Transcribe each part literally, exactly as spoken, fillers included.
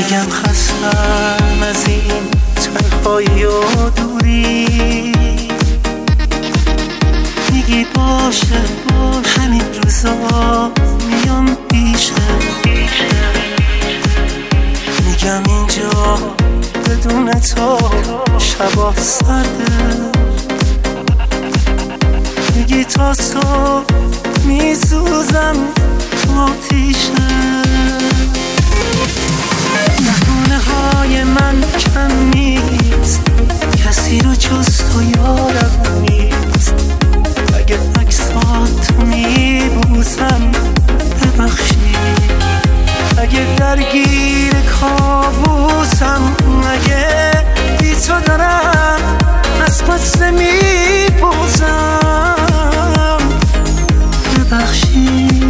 میگم خستم از این تنهایی و دوری، میگی باشه همین روزا میام پیشه، میگم اینجا بدون تو شبا سرده، میگی تا صبح میسوزم تو آتیشه. بهونه های من کم نیست، کسی رو جز تو یارم نیست، اگه عکساتو میبوسم ببخشی، اگه درگیر کابوسم، اگه بی تو دارم از قصه میپوزم ببخشی.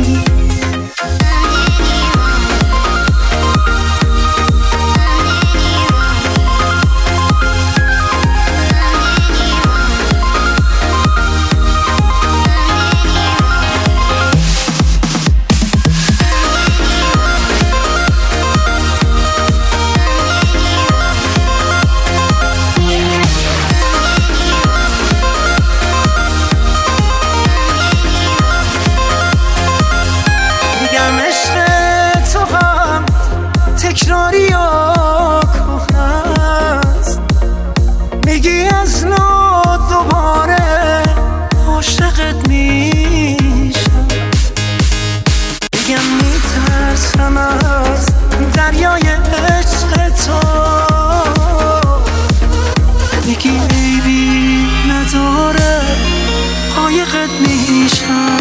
تکراری و کهنه است، میگی از نو دوباره عاشقت میشم، میگم میترسم از دریای عشق تو، میگی عیبی نداره قایقت میشم.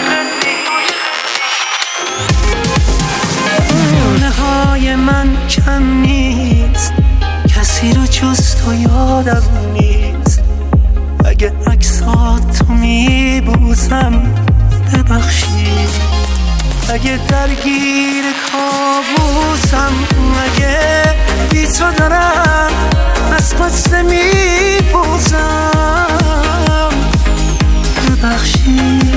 من کم نیست، کسی رو جز تو یادم نیست، اگه عکساتو میبوسم ببخشی، اگه درگیر کابوسم، اگه بی تو دارم از قصه میپوزم ببخشی.